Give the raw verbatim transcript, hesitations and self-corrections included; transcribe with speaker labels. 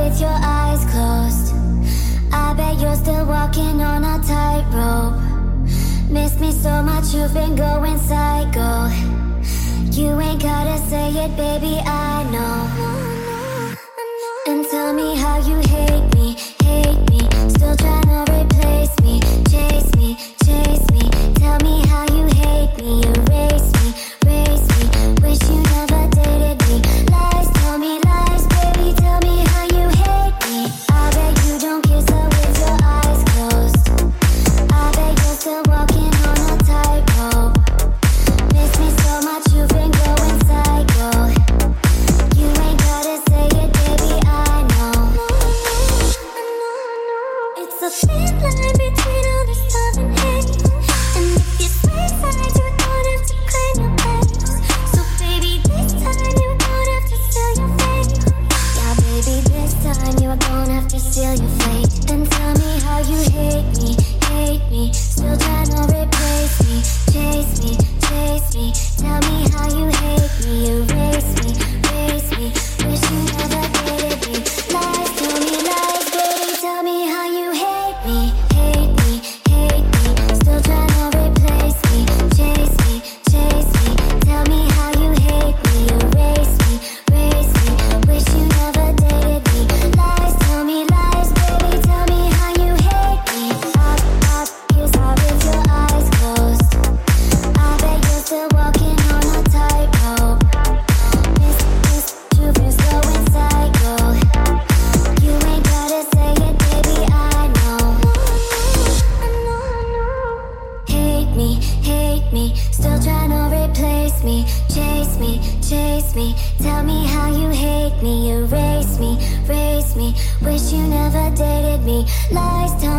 Speaker 1: with your eyes closed. I bet you're still walking on a tightrope. Miss me so much, you've been going psycho. You ain't gotta say it, baby, I know. And tell me how you hate me, hate me. Still tryna replace me, chase me, chase me. Tell me how you hate me, erase me, race me. Wish you never dated me. Lies, tell me lies, baby, tell me how you hate me. I bet you don't kiss her with your eyes closed. I bet you're still walking on a tightrope. Miss me so much, you've been going psycho. You ain't gotta say it, baby, I know. It's a thin line between all this love and hate. And if you sway sides, you're gonna have to claim your place. So baby, this time you're gonna have to seal your fate. Yeah, baby, this time you're gonna have to seal your fate. And tell me how you hate me, hate me. Still trying to replace me, chase me, chase me. Tell me how you hate me, erase me, race me. Wish you never dated me. Lies, tell me lies, baby, tell me how you hate me, hate me, hate me. Still trying to replace me, chase me, chase me. Tell me how you hate me, erase me, race me. Wish you never dated me. Lies, tell me lies, baby, tell me how you hate me. Up, up, kiss her with your eyes closed. I bet you're still walking on a tightrope. Miss, miss, you've been going psycho. You ain't gotta say it, baby, I know. Hate me, hate me. Still trying to replace me, chase me, chase me. Tell me how you hate me, erase me, race me. Wish you never dated me. Lies, tell